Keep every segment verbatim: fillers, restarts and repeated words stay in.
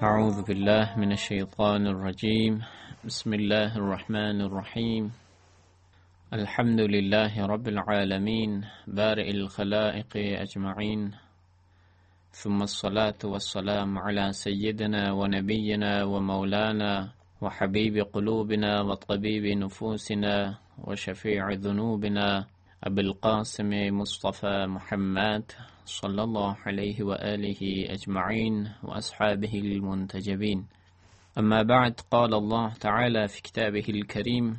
أعوذ بالله من الشيطان الرجيم بسم الله الرحمن الرحيم الحمد لله رب العالمين بارئ الخلائق أجمعين ثم الصلاة والسلام على سيدنا ونبينا ومولانا وحبيب قلوبنا وطبيب نفوسنا وشفيع ذنوبنا أبي القاسم مصطفى محمد صلى الله عليه وآله أجمعين وأصحابه المنتجبين. أما بعد، قال الله تعالى في كتابه الكريم: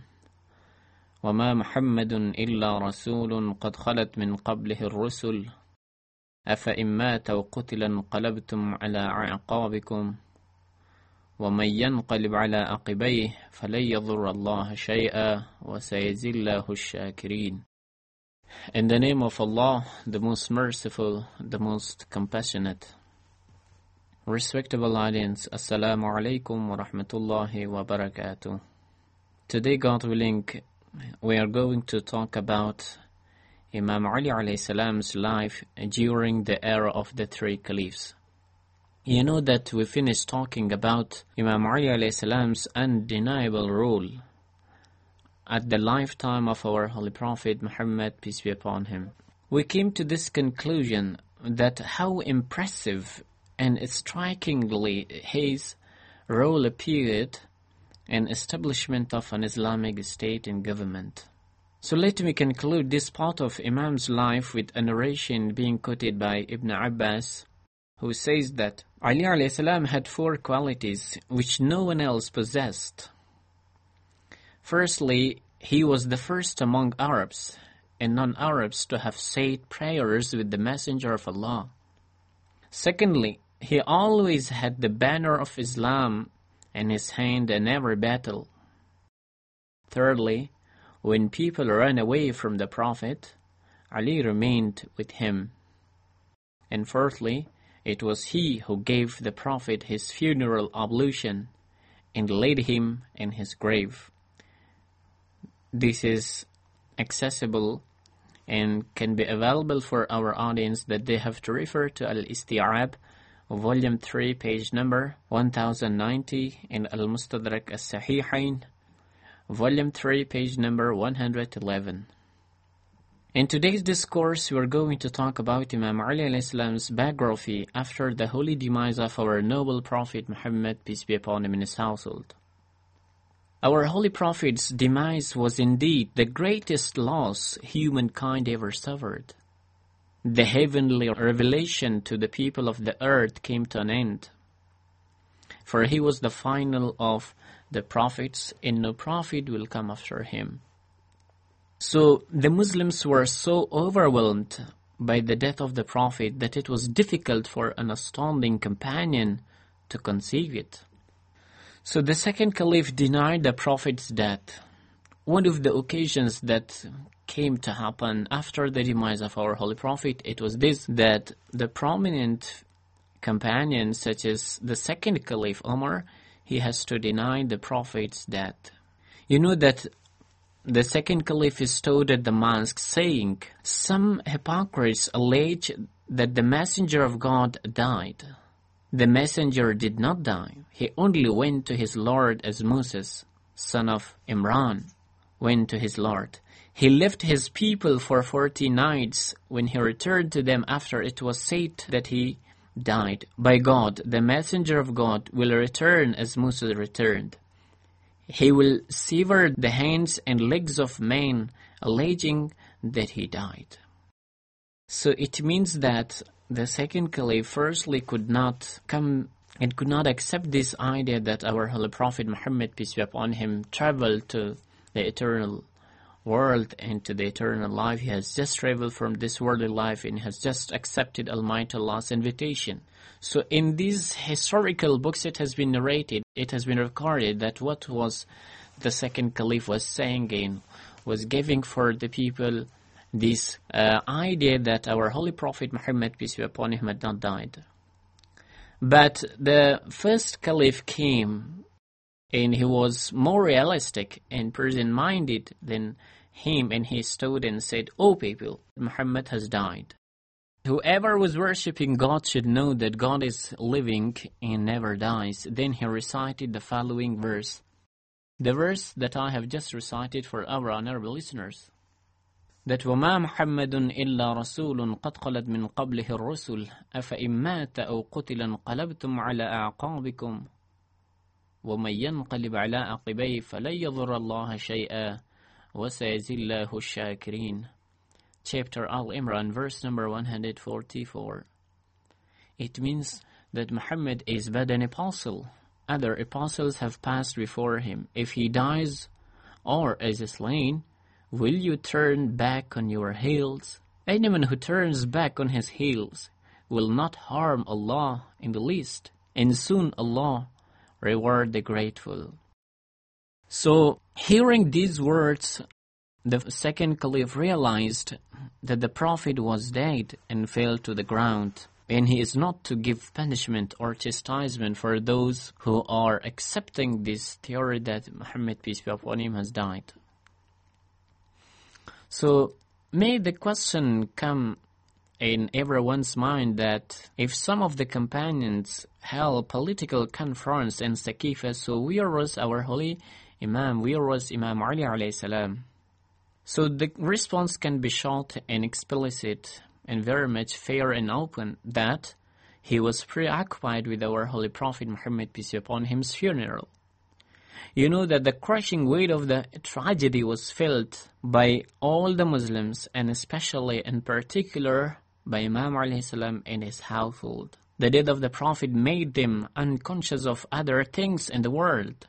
وما محمد إلا رسول قد خلت من قبله الرسل أفإن مات وقتل انقلبتم على أعقابكم ومن ينقلب على عقبيه فلن يضر الله شيئا وسيجزي الله الشاكرين. In the name of Allah, the most merciful, the most compassionate. Respectable audience, Assalamu alaikum wa rahmatullahi wa barakatuh. Today, God willing, we are going to talk about Imam Ali alayhi salam's life during the era of the three caliphs. You know that we finished talking about Imam Ali alayhi salam's undeniable rule at the lifetime of our Holy Prophet Muhammad, peace be upon him. We came to this conclusion that how impressive and strikingly his role appeared in establishment of an Islamic state and government. So let me conclude this part of Imam's life with a narration being quoted by Ibn Abbas, who says that Ali alayhi salam had four qualities which no one else possessed. Firstly, he was the first among Arabs and non-Arabs to have said prayers with the Messenger of Allah. Secondly, he always had the banner of Islam in his hand in every battle. Thirdly, when people ran away from the Prophet, Ali remained with him. And fourthly, it was he who gave the Prophet his funeral ablution and laid him in his grave. This is accessible and can be available for our audience that they have to refer to Al-Isti'ab, volume three, page number one thousand ninety, and Al-Mustadrak As-Sahihain, volume three, page number one hundred eleven. In today's discourse, we are going to talk about Imam Ali alayhi salam's biography after the holy demise of our noble Prophet Muhammad, peace be upon him, in his household. Our Holy Prophet's demise was indeed the greatest loss humankind ever suffered. The heavenly revelation to the people of the earth came to an end, for he was the final of the prophets, and no prophet will come after him. So the Muslims were so overwhelmed by the death of the Prophet that it was difficult for an astounding companion to conceive it. So the second caliph denied the Prophet's death. One of the occasions that came to happen after the demise of our Holy Prophet, it was this, that the prominent companions, such as the second caliph Umar, he has to deny the Prophet's death. You know that the second caliph stood at the mosque saying, "Some hypocrites allege that the Messenger of God died. The Messenger did not die. He only went to his Lord as Moses, son of Imran, went to his Lord. He left his people for forty nights. When he returned to them after it was said that he died, by God, the Messenger of God will return as Moses returned. He will sever the hands and legs of men, alleging that he died." So it means that the second caliph firstly could not come and could not accept this idea that our Holy Prophet Muhammad, peace be upon him, traveled to the eternal world and to the eternal life. He has just traveled from this worldly life and has just accepted Almighty Allah's invitation. So in these historical books it has been narrated, it has been recorded that what was the second caliph was saying and was giving for the people this uh, idea that our Holy Prophet Muhammad, peace be upon him, had not died. But the first caliph came and he was more realistic and present-minded than him, and he stood and said, "O people, Muhammad has died." Whoever was worshipping God should know that God is living and never dies. Then he recited the following verse. The verse that I have just recited for our honorable listeners. That وَمَا مُحَمَّدٌ إِلَّا رَسُولٌ قَدْ خَلَتْ مِنْ قَبْلِهِ الرُّسُلُ أَفَإِنْ مَاتَ أَوْ قُتِلَ انقَلَبْتُمْ عَلَى أَعْقَابِكُمْ وَمَنْ يَنْقَلِبْ عَلَى عَقِبَيْهِ فَلَنْ يَضُرَّ اللَّهَ شَيْئًا وَسَيَجْزِي اللَّهُ الشَّاكِرِينَ. Chapter Al-Imran, verse number one hundred forty-four. It means that Muhammad is but an apostle. Other apostles have passed before him. If he dies or is slain, will you turn back on your heels? Anyone who turns back on his heels will not harm Allah in the least, and soon Allah reward the grateful. So, hearing these words, the second caliph realized that the Prophet was dead and fell to the ground, and he is not to give punishment or chastisement for those who are accepting this theory that Muhammad, peace be upon him, has died. So, may the question come in everyone's mind that if some of the companions held political conference in Saqifa, so where was our holy Imam, where was Imam Ali alayhi salam? So the response can be short and explicit and very much fair and open that he was preoccupied with our Holy Prophet Muhammad, peace be upon him's funeral. You know that the crushing weight of the tragedy was felt by all the Muslims, and especially in particular by Imam alayhi salam and his household. The death of the Prophet made them unconscious of other things in the world.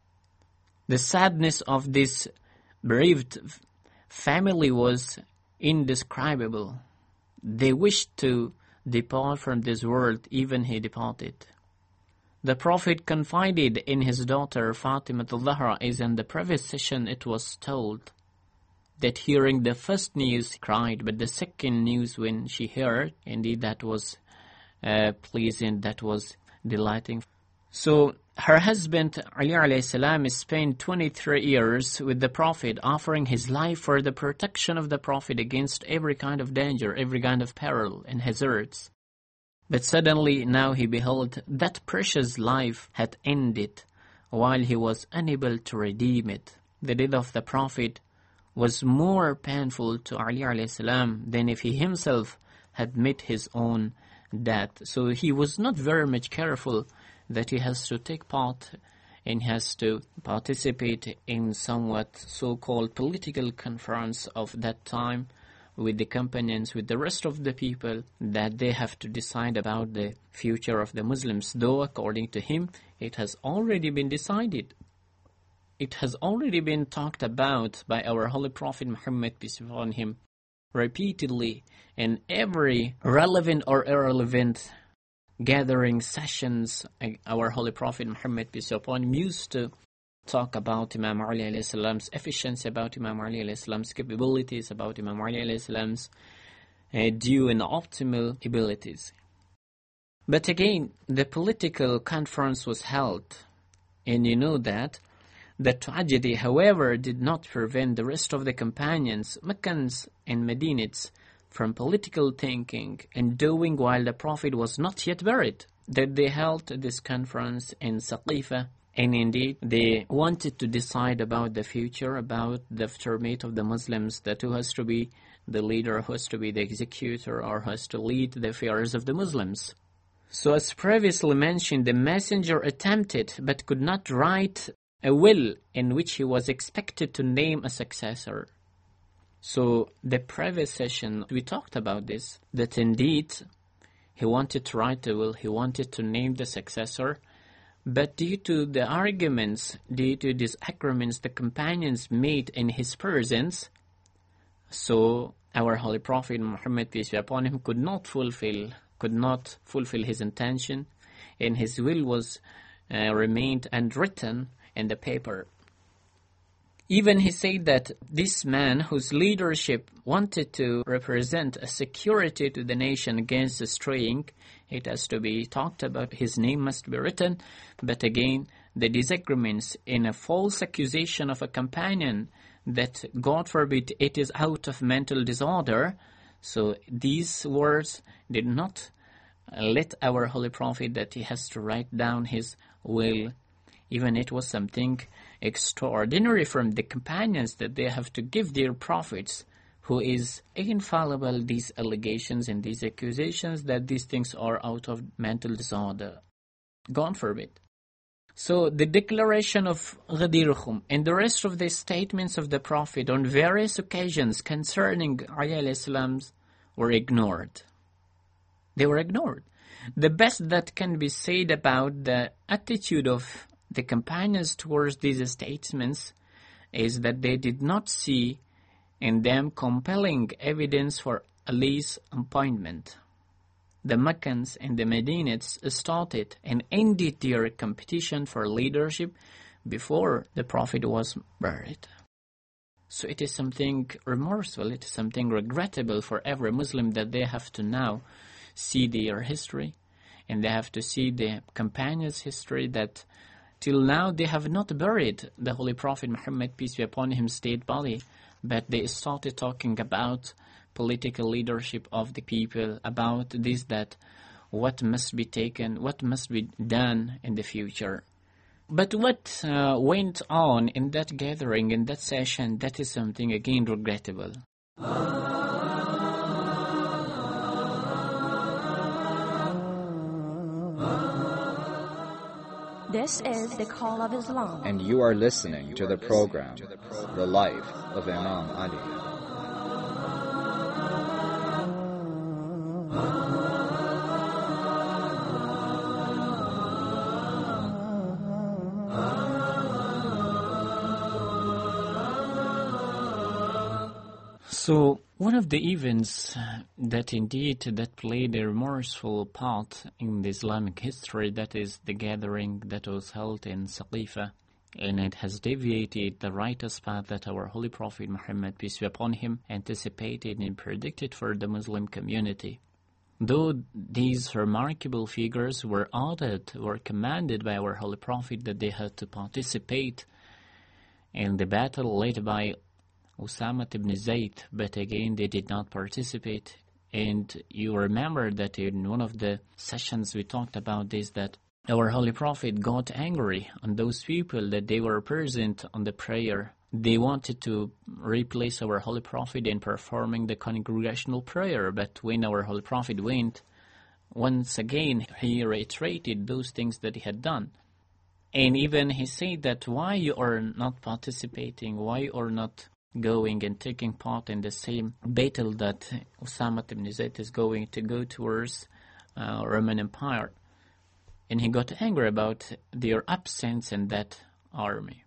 The sadness of this bereaved family was indescribable. They wished to depart from this world, even he departed. The Prophet confided in his daughter Fatima al-Zahra, as in the previous session it was told, that hearing the first news cried, but the second news when she heard, indeed that was uh, pleasing, that was delighting. So her husband Ali alayhi salam spent twenty-three years with the Prophet, offering his life for the protection of the Prophet against every kind of danger, every kind of peril and hazards. But suddenly now he beheld that precious life had ended while he was unable to redeem it. The death of the Prophet was more painful to Ali alayhi salam than if he himself had met his own death. So he was not very much careful that he has to take part and has to participate in somewhat so-called political conference of that time with the companions, with the rest of the people, that they have to decide about the future of the Muslims. Though according to him, it has already been decided. It has already been talked about by our Holy Prophet Muhammad, peace be upon him, repeatedly in every relevant or irrelevant gathering sessions. Our Holy Prophet Muhammad, peace be upon him, used to talk about Imam Ali alayhi salam's efficiency, about Imam Ali alayhi salam's capabilities, about Imam Ali alayhi salam's uh, due and optimal abilities. But again, the political conference was held, and you know that the tragedy, however, did not prevent the rest of the companions, Meccans and Medinites, from political thinking and doing while the Prophet was not yet buried. That they held this conference in Saqifa, and indeed they wanted to decide about the future, about the aftermath of the Muslims, that who has to be the leader, who has to be the executor, or who has to lead the affairs of the Muslims. So as previously mentioned, the messenger attempted but could not write a will in which he was expected to name a successor. So the previous session we talked about this, that indeed he wanted to write a will, he wanted to name the successor, but due to the arguments, due to these agreements the companions made in his presence, so our Holy Prophet Muhammad, peace be upon him, could not fulfill, could not fulfill his intention, and his will was uh, remained unwritten in the paper. Even he said that this man whose leadership wanted to represent a security to the nation against the straying, it has to be talked about, his name must be written, but again, the disagreements in a false accusation of a companion that, God forbid, it is out of mental disorder, So these words did not let our Holy Prophet that he has to write down his will. Even it was something extraordinary from the companions that they have to give their prophets, who is infallible, these allegations and these accusations that these things are out of mental disorder. God forbid. So the declaration of Ghadir Khum and the rest of the statements of the Prophet on various occasions concerning Ali alayhi salams were ignored. They were ignored. The best that can be said about the attitude of the companions towards these statements is that they did not see in them compelling evidence for Ali's appointment. The Meccans and the Medinites started and ended their competition for leadership before the Prophet was buried. So it is something remorseful, it is something regrettable for every Muslim that they have to now see their history, and they have to see the companions' history, that till now they have not buried the Holy Prophet Muhammad, peace be upon him, state body, but they started talking about political leadership of the people, about this, that what must be taken, what must be done in the future. But what uh, went on in that gathering, in that session, that is something again regrettable. This is the Call of Islam. And you are listening to the program, The Life of Imam Ali. So one of the events that indeed that played a remorseful part in the Islamic history, that is the gathering that was held in Saqifa, and it has deviated the righteous path that our Holy Prophet Muhammad, peace be upon him, anticipated and predicted for the Muslim community. Though these remarkable figures were ordered, were commanded by our Holy Prophet that they had to participate in the battle led by Usama ibn Zayd, but again they did not participate. And you remember that in one of the sessions we talked about this, that our Holy Prophet got angry on those people that they were present on the prayer. They wanted to replace our Holy Prophet in performing the congregational prayer, but when our Holy Prophet went, once again he reiterated those things that he had done. And even he said that why you are not participating, why you are not going and taking part in the same battle that Usama ibn Zayd is going to go towards uh, Roman Empire. And he got angry about their absence in that army.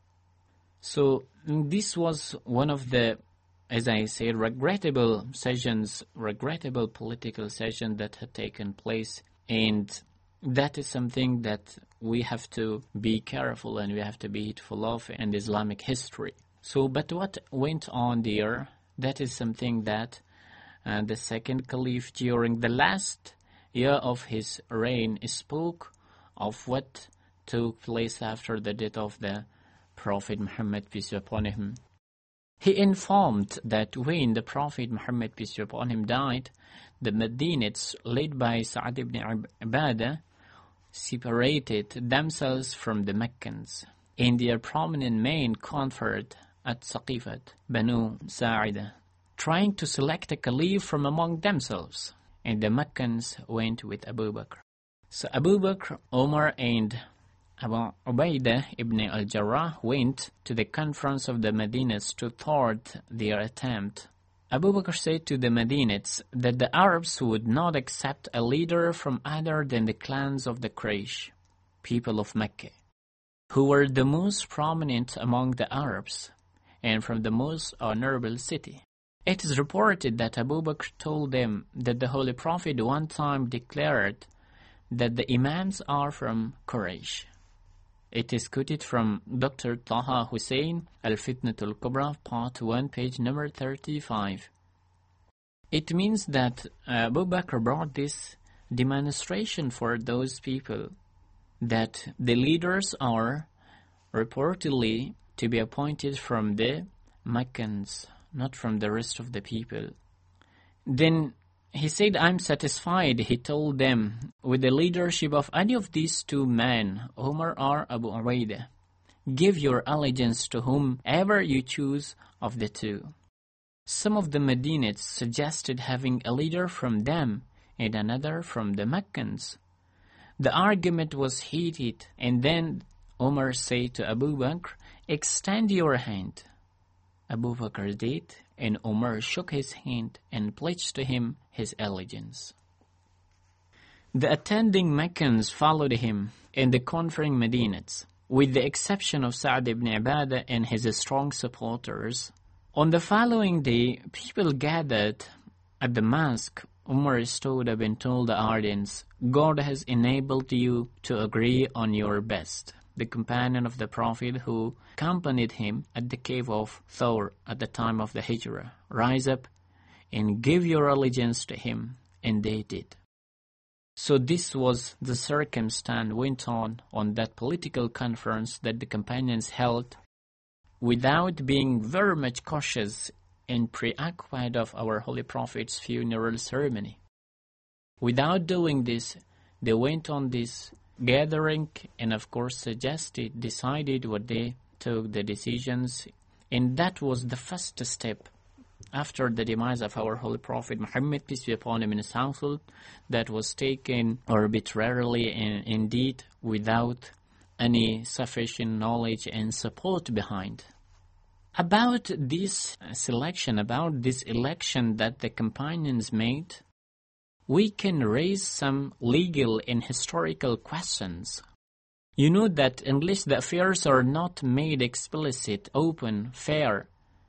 So this was one of the, as I say, regrettable sessions, regrettable political sessions that had taken place. And that is something that we have to be careful and we have to be heedful of in Islamic history. So, but what went on there, that is something that uh, the second caliph during the last year of his reign spoke of what took place after the death of the Prophet Muhammad, peace be upon him. He informed that when the Prophet Muhammad, peace be upon him, died, the Medinites, led by Sa'ad ibn Ubadah, separated themselves from the Meccans. And their prominent men conferred at Saqifat, Banu Sa'ida, trying to select a caliph from among themselves. And the Meccans went with Abu Bakr. So Abu Bakr, Umar, and Abu Ubaidah ibn al-Jarrah went to the conference of the Medinites to thwart their attempt. Abu Bakr said to the Medinites that the Arabs would not accept a leader from other than the clans of the Quraysh, people of Mecca, who were the most prominent among the Arabs and from the most honorable city. It is reported that Abu Bakr told them that the Holy Prophet one time declared that the Imams are from Quraysh. It is quoted from Doctor Taha Hussein, Al-Fitnatul Kubra, Part one, page number thirty-five. It means that Abu Bakr brought this demonstration for those people that the leaders are reportedly to be appointed from the Meccans, not from the rest of the people. Then he said, I'm satisfied, he told them, with the leadership of any of these two men, Umar or Abu Ubaidah. Give your allegiance to whomever you choose of the two. Some of the Medinites suggested having a leader from them and another from the Meccans. The argument was heated, and then Umar said to Abu Bakr, extend your hand. Abu Bakr did, and Umar shook his hand and pledged to him his allegiance. The attending Meccans followed him, and the conquering Medinites, with the exception of Sa'd ibn Ibadah and his strong supporters. On the following day, people gathered at the mosque. Umar stood up and told the audience, God has enabled you to agree on your best. The companion of the Prophet who accompanied him at the cave of Thawr at the time of the Hijrah, rise up and give your allegiance to him. And they did. So this was the circumstance went on on that political conference that the companions held without being very much cautious and preoccupied of our Holy Prophet's funeral ceremony. Without doing this, they went on this gathering and of course suggested, decided what they took the decisions, and that was the first step after the demise of our Holy Prophet Muhammad, peace be upon him, in his household, that was taken arbitrarily and indeed without any sufficient knowledge and support behind. About this selection, about this election that the companions made, we can raise some legal and historical questions. You know that unless the affairs are not made explicit, open, fair,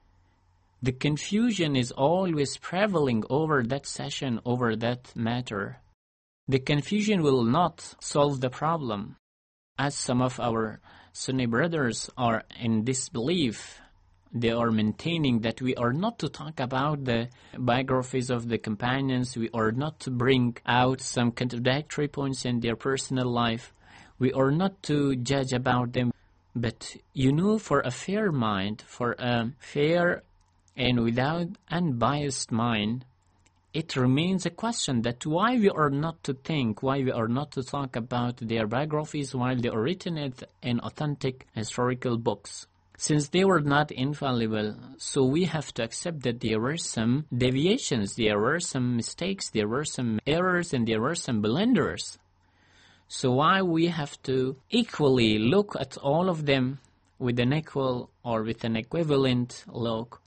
the confusion is always prevailing over that session, over that matter. The confusion will not solve the problem, as some of our Sunni brothers are in disbelief. They are maintaining that we are not to talk about the biographies of the companions. We are not to bring out some contradictory points in their personal life. We are not to judge about them. But you know, for a fair mind, for a fair and without unbiased mind, it remains a question that why we are not to think, why we are not to talk about their biographies while they are written in authentic historical books. Since they were not infallible, so we have to accept that there were some deviations, there were some mistakes, there were some errors, and there were some blunders. So why we have to equally look at all of them with an equal or with an equivalent look?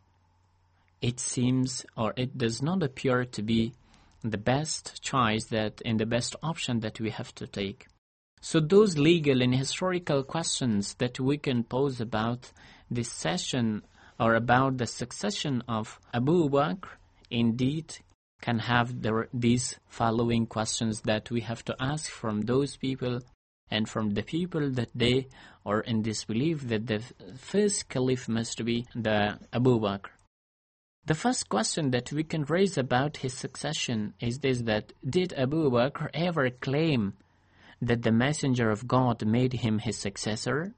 It seems, or it does not appear to be the best choice that and the best option that we have to take. So those legal and historical questions that we can pose about this session or about the succession of Abu Bakr indeed can have the, these following questions that we have to ask from those people and from the people that they are in disbelief that the first caliph must be the Abu Bakr. The first question that we can raise about his succession is this: that did Abu Bakr ever claim that the Messenger of God made him his successor?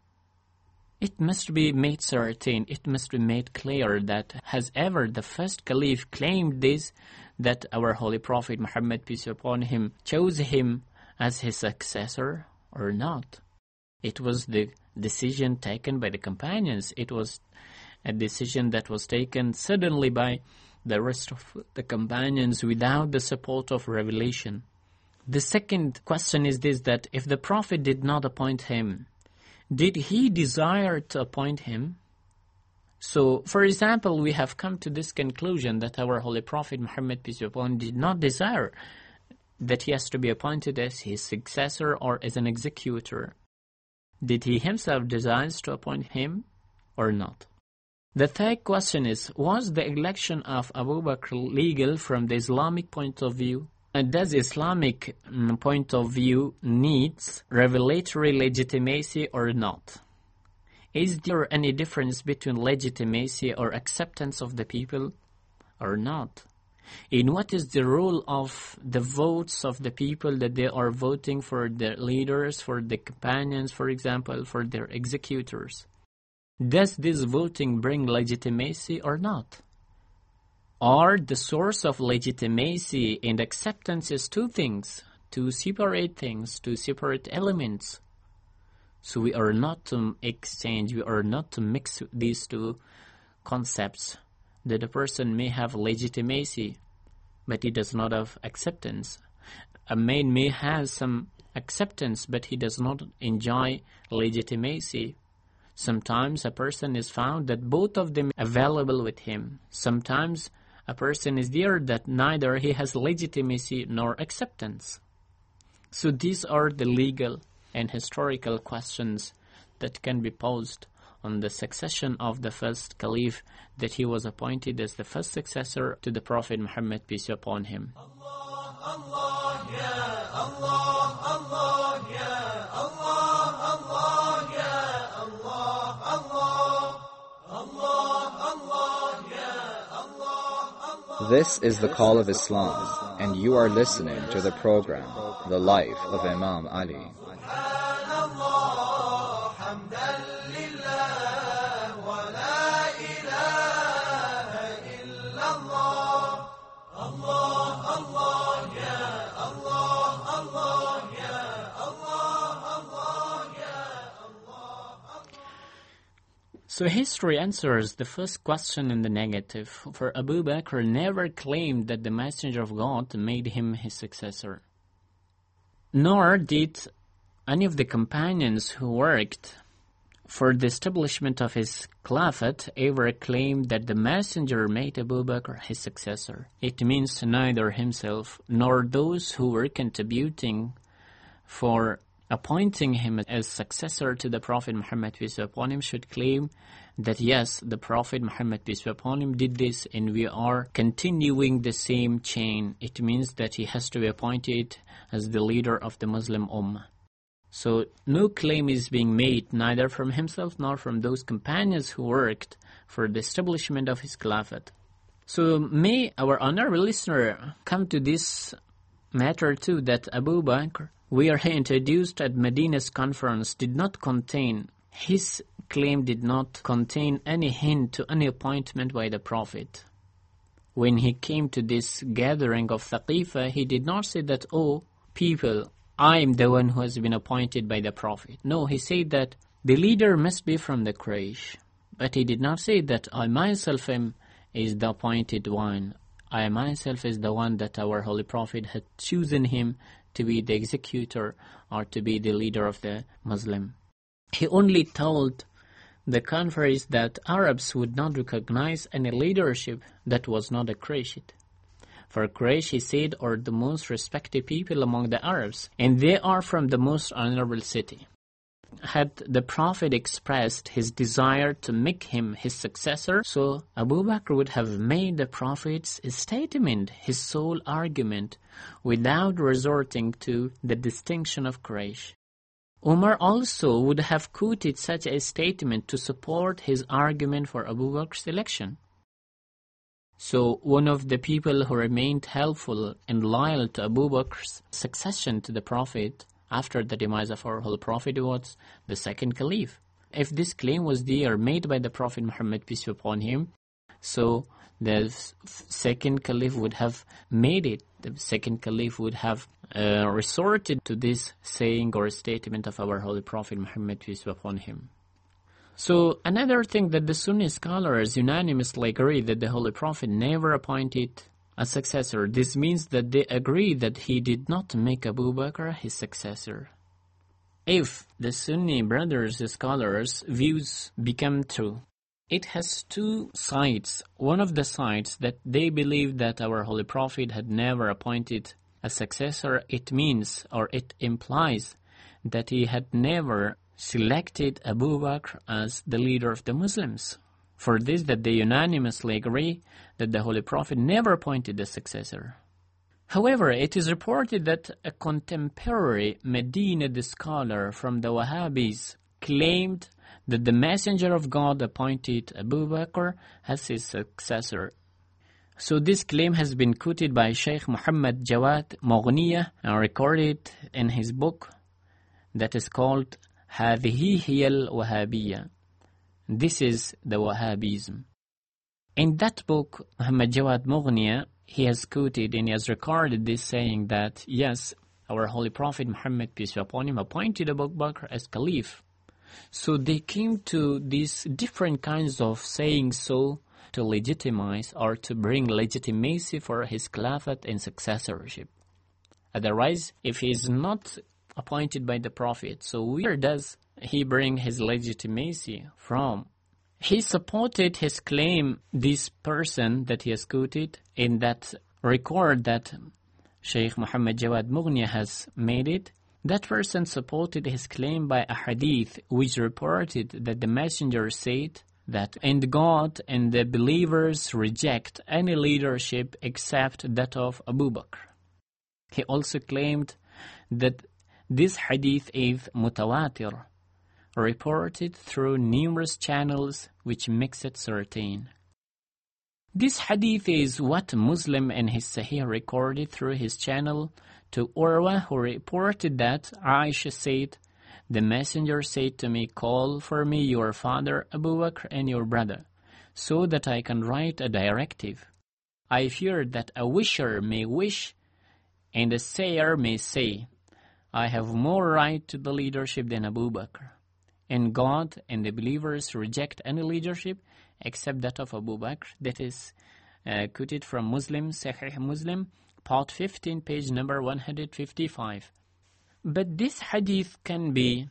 It must be made certain, it must be made clear that has ever the first caliph claimed this, that our Holy Prophet Muhammad, peace be upon him, chose him as his successor or not. It was the decision taken by the companions. It was a decision that was taken suddenly by the rest of the companions without the support of revelation. The second question is this: that if the Prophet did not appoint him, did he desire to appoint him? So, for example, we have come to this conclusion that our Holy Prophet Muhammad, peace be upon him, did not desire that he has to be appointed as his successor or as an executor. Did he himself desire to appoint him or not? The third question is, was the election of Abu Bakr legal from the Islamic point of view? And does Islamic um, point of view needs revelatory legitimacy or not? Is there any difference between legitimacy or acceptance of the people or not? In what is the role of the votes of the people that they are voting for their leaders, for the companions, for example, for their executors? Does this voting bring legitimacy or not? or the source of legitimacy and acceptance is two things, two separate things, two separate elements. So we are not to exchange, we are not to mix these two concepts, that a person may have legitimacy, but he does not have acceptance. A man may have some acceptance, but he does not enjoy legitimacy. Sometimes a person is found that both of them are available with him. Sometimes a person is there that neither he has legitimacy nor acceptance. So these are the legal and historical questions that can be posed on the succession of the first caliph, that he was appointed as the first successor to the Prophet Muhammad, peace be upon him. Allah, Allah, ya Allah, Allah, ya Allah, Allah, ya Allah, Allah, Allah, Allah, ya Allah, Allah. This is the call of Islam, and you are listening to the program, The Life of Imam Ali. So history answers the first question in the negative. For Abu Bakr never claimed that the Messenger of God made him his successor. Nor did any of the companions who worked for the establishment of his caliphate ever claim that the Messenger made Abu Bakr his successor. It means neither himself nor those who were contributing for appointing him as successor to the Prophet Muhammad, peace be upon him, should claim that yes, the Prophet Muhammad, peace be upon him, did this and we are continuing the same chain. It means that he has to be appointed as the leader of the Muslim Ummah. So no claim is being made, neither from himself nor from those companions who worked for the establishment of his caliphate. So may our honorable listener come to this matter too, that Abu Bakr, where he introduced at Medina's conference, did not contain, his claim did not contain any hint to any appointment by the Prophet. When he came to this gathering of Thaqifah, he did not say that, oh, people, I am the one who has been appointed by the Prophet. No, he said that the leader must be from the Quraysh. But he did not say that I myself am is the appointed one. I myself is the one that our Holy Prophet had chosen him to be the executor or to be the leader of the Muslim. He only told the conference that Arabs would not recognize any leadership that was not a Qurayshid. For Quraysh, he said, are the most respected people among the Arabs, and they are from the most honorable city. Had the Prophet expressed his desire to make him his successor, so Abu Bakr would have made the Prophet's statement his sole argument without resorting to the distinction of Quraysh. Umar also would have quoted such a statement to support his argument for Abu Bakr's election. So one of the people who remained helpful and loyal to Abu Bakr's succession to the Prophet after the demise of our Holy Prophet was the second caliph. If this claim was there made by the Prophet Muhammad, peace be upon him, so the second caliph would have made it. The second caliph would have uh, resorted to this saying or statement of our Holy Prophet Muhammad, peace be upon him. So another thing that the Sunni scholars unanimously agree that the Holy Prophet never appointed a successor. This means that they agree that he did not make Abu Bakr his successor. If the Sunni brothers scholars' views become true, it has two sides. One of the sides that they believe that our Holy Prophet had never appointed a successor, it means or it implies that he had never selected Abu Bakr as the leader of the Muslims. For this, that they unanimously agree that the Holy Prophet never appointed a successor. However, it is reported that a contemporary Medina scholar from the Wahhabis claimed that the Messenger of God appointed Abu Bakr as his successor. So this claim has been quoted by Sheikh Muhammad Jawad Mughniya and recorded in his book that is called هذه هي الوهابية. This is the Wahhabism. In that book, Muhammad Jawad Mughniya, he has quoted and he has recorded this saying that, yes, our Holy Prophet Muhammad, peace be upon him, appointed Abu Bakr as Caliph. So they came to these different kinds of saying so to legitimize or to bring legitimacy for his Caliphate and successorship. Otherwise, if he is not appointed by the Prophet, so where does he bring his legitimacy from? He supported his claim, this person that he has quoted, in that record that Shaykh Muhammad Jawad Mughniya has made it. That person supported his claim by a hadith which reported that the messenger said that, and God and the believers reject any leadership except that of Abu Bakr. He also claimed that this hadith is mutawatir, reported through numerous channels which makes it certain. This hadith is what Muslim in his Sahih recorded through his channel to Urwa, who reported that Aisha said, the messenger said to me, call for me your father Abu Bakr and your brother, so that I can write a directive. I fear that a wisher may wish and a sayer may say, I have more right to the leadership than Abu Bakr. And God and the believers reject any leadership except that of Abu Bakr. That is uh, quoted from Muslim, Sahih Muslim, part fifteen, page number one hundred fifty-five. But this hadith can be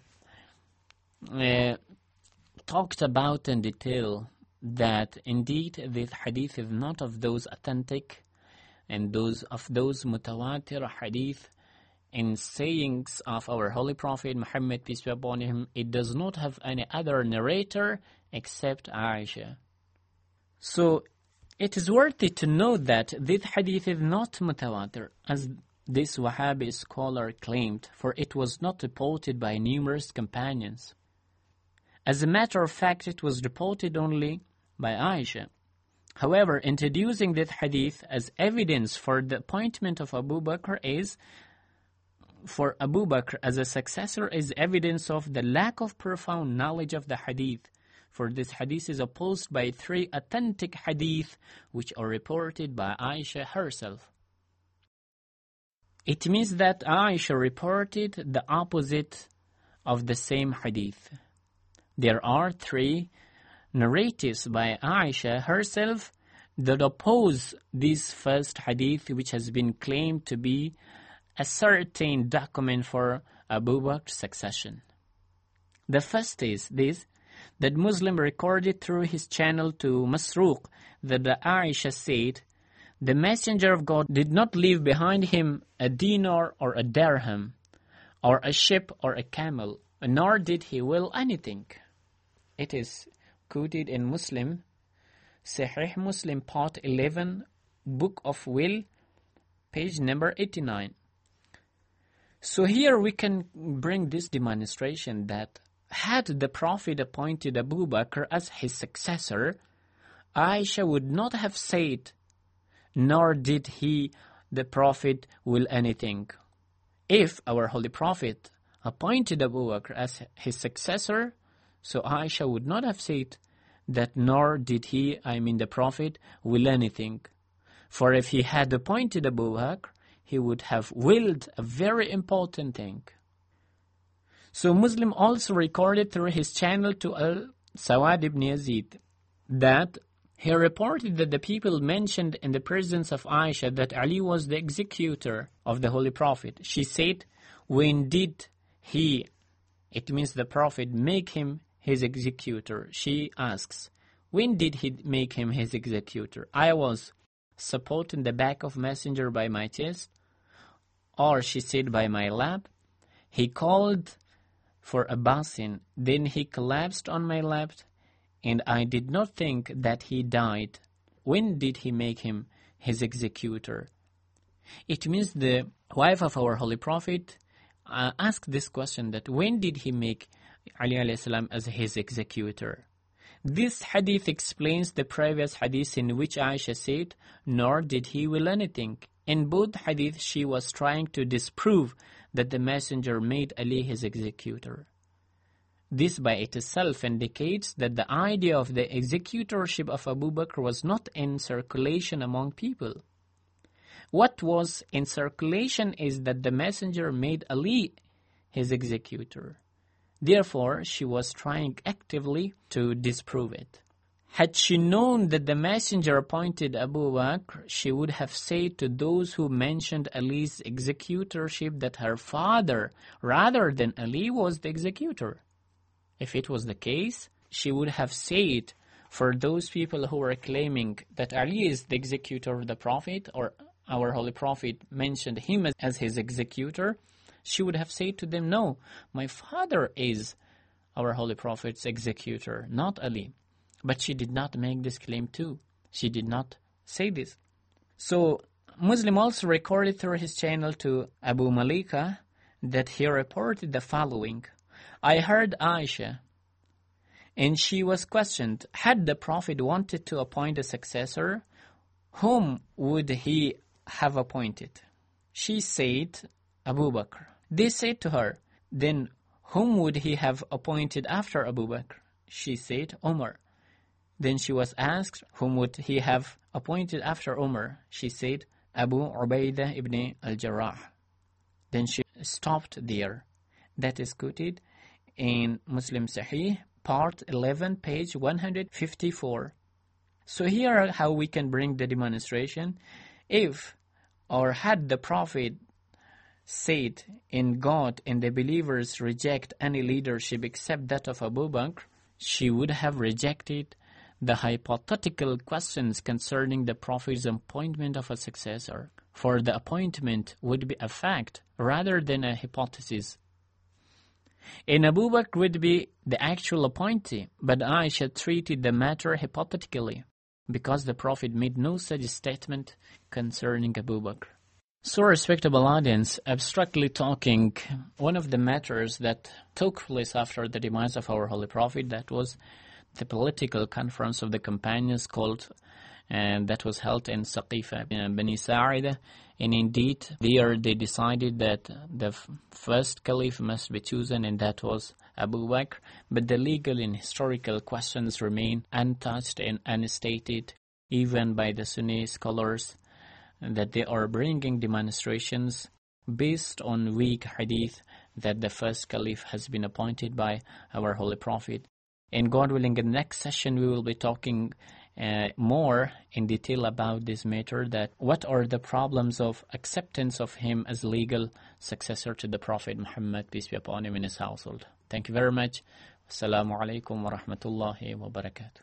uh, talked about in detail, that indeed this hadith is not of those authentic and those of those mutawatir hadith in sayings of our Holy Prophet Muhammad, peace be upon him. It does not have any other narrator except Aisha. So it is worthy to note that this hadith is not mutawatir, as this Wahhabi scholar claimed, for it was not reported by numerous companions. As a matter of fact, it was reported only by Aisha. However, introducing this hadith as evidence for the appointment of Abu Bakr is for Abu Bakr as a successor is evidence of the lack of profound knowledge of the hadith, for this hadith is opposed by three authentic hadith which are reported by Aisha herself. It means that Aisha reported the opposite of the same hadith. There are three narratives by Aisha herself that oppose this first hadith, which has been claimed to be a certain document for Abu Bakr's succession. The first is this, that Muslim recorded through his channel to Masruq that the Aisha said, the messenger of God did not leave behind him a dinar or a dirham, or a ship or a camel, nor did he will anything. It is quoted in Muslim, Sahih Muslim, part eleven, Book of Will, page number eighty-nine. So here we can bring this demonstration that had the Prophet appointed Abu Bakr as his successor, Aisha would not have said, nor did he, the Prophet, will anything. If our Holy Prophet appointed Abu Bakr as his successor, so Aisha would not have said that nor did he, I mean the Prophet, will anything. For if he had appointed Abu Bakr, he would have willed a very important thing. So Muslim also recorded through his channel to Al-Sawad ibn Yazid that he reported that the people mentioned in the presence of Aisha that Ali was the executor of the Holy Prophet. She said, when did he, it means the Prophet, make him his executor? She asks, when did he make him his executor? I was supporting the back of messenger by my chest, or she said by my lap. He called for a basin, then he collapsed on my lap, and I did not think that he died. When did he make him his executor? It means the wife of our Holy Prophet uh, asked this question, that when did he make Ali alayhi salam as his executor? This hadith explains the previous hadith in which Aisha said, nor did he will anything. In both hadith, she was trying to disprove that the messenger made Ali his executor. This by itself indicates that the idea of the executorship of Abu Bakr was not in circulation among people. What was in circulation is that the messenger made Ali his executor. Therefore, she was trying actively to disprove it. Had she known that the messenger appointed Abu Bakr, she would have said to those who mentioned Ali's executorship that her father, rather than Ali, was the executor. If it was the case, she would have said for those people who were claiming that Ali is the executor of the Prophet, or our Holy Prophet mentioned him as, as his executor, she would have said to them, no, my father is our Holy Prophet's executor, not Ali. But she did not make this claim too. She did not say this. So Muslim also recorded through his channel to Abu Malika that he reported the following. I heard Aisha, and she was questioned, had the Prophet wanted to appoint a successor, whom would he have appointed? She said, Abu Bakr. They said to her, then whom would he have appointed after Abu Bakr? She said, Umar. Then she was asked, whom would he have appointed after Umar? She said, Abu Ubaidah ibn al-Jarrah. Then she stopped there. That is quoted in Muslim Sahih, part eleven, page one hundred fifty-four. So here how we can bring the demonstration. If or had the Prophet said in God and the believers reject any leadership except that of Abu Bakr, she would have rejected the hypothetical questions concerning the Prophet's appointment of a successor, for the appointment would be a fact rather than a hypothesis. And Abu Bakr would be the actual appointee, but Aisha treated the matter hypothetically, because the Prophet made no such statement concerning Abu Bakr. So, respectable audience, abstractly talking, one of the matters that took place after the demise of our Holy Prophet, that was the political conference of the companions called, and that was held in Saqifa, in Bani Sa'ida, and indeed there they decided that the first caliph must be chosen, and that was Abu Bakr, but the legal and historical questions remain untouched and unstated, even by the Sunni scholars, that they are bringing demonstrations based on weak hadith that the first caliph has been appointed by our Holy Prophet. And God willing, in the next session we will be talking uh, more in detail about this matter, that what are the problems of acceptance of him as legal successor to the Prophet Muhammad, peace be upon him, and his household. Thank you very much. Assalamu alaikum wa rahmatullahi wa barakatuh.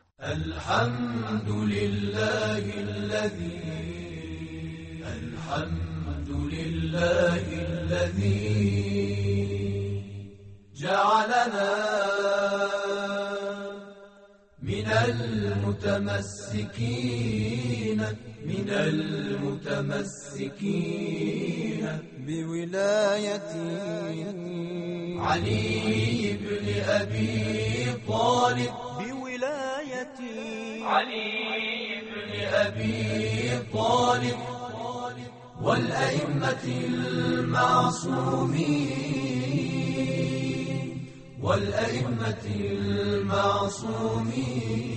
Alhamdulillahi alladhi Alhamdulillahi alladhi ja'alana من المتمسكين من المتمسكين بولاية علي بن أبي طالب بولاية علي بن أبي طالب والأئمة المعصومين والأئمة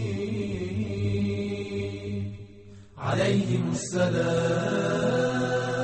المعصومين عليهم السلام.